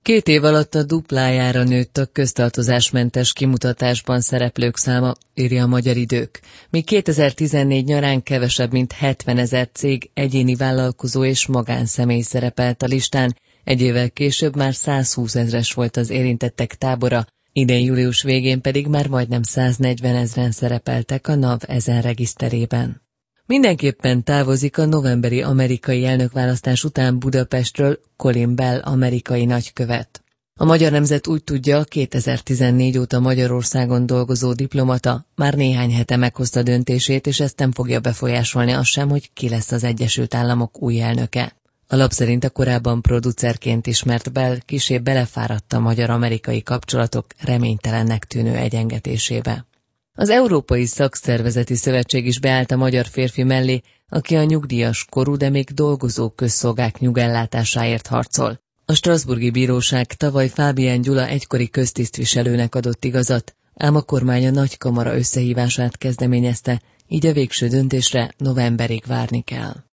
2 év alatt a duplájára nőtt a köztartozásmentes kimutatásban szereplők száma, írja a Magyar Idők. Míg 2014 nyarán kevesebb mint 70 000 cég, egyéni vállalkozó és magánszemély szerepelt a listán, egy évvel később már 120 000-es volt az érintettek tábora, idén július végén pedig már majdnem 140 000-en szerepeltek a NAV ezen regiszterében. Mindenképpen távozik a novemberi amerikai elnökválasztás után Budapestről Colin Bell amerikai nagykövet. A Magyar Nemzet úgy tudja, 2014 óta Magyarországon dolgozó diplomata már néhány hete meghozta döntését, és ezt nem fogja befolyásolni az sem, hogy ki lesz az Egyesült Államok új elnöke. A lap szerint a korábban producerként ismert Bell kissé belefáradt a magyar-amerikai kapcsolatok reménytelennek tűnő egyengetésébe. Az Európai Szakszervezeti Szövetség is beállt a magyar férfi mellé, aki a nyugdíjas korú, de még dolgozó közszolgák nyugellátásáért harcol. A strasbourgi bíróság tavaly Fábián Gyula egykori köztisztviselőnek adott igazat, ám a kormány a nagykamara összehívását kezdeményezte, így a végső döntésre novemberig várni kell.